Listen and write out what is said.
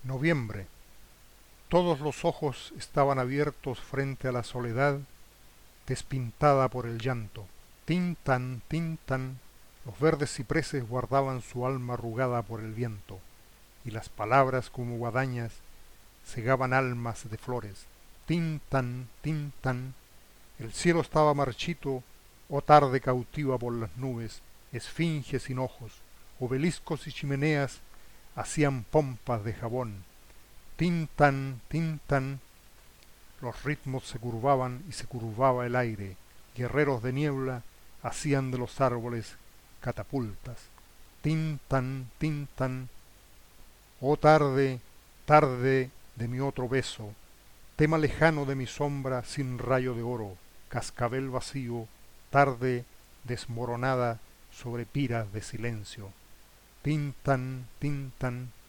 Noviembre. Todos los ojos estaban abiertos frente a la soledad, despintada por el llanto. Tintan, tintan, los verdes cipreses guardaban su alma arrugada por el viento, y las palabras como guadañas cegaban almas de flores. Tintan, tintan, el cielo estaba marchito, oh tarde cautiva por las nubes, esfinges sin ojos, obeliscos y chimeneas hacían pompas de jabón. Tintan, tintan, los ritmos se curvaban y se curvaba el aire, guerreros de niebla hacían de los árboles catapultas. Tintan, tintan, oh tarde, tarde de mi otro beso, tema lejano de mi sombra sin rayo de oro, cascabel vacío, tarde desmoronada sobre piras de silencio. Tintan, tintan,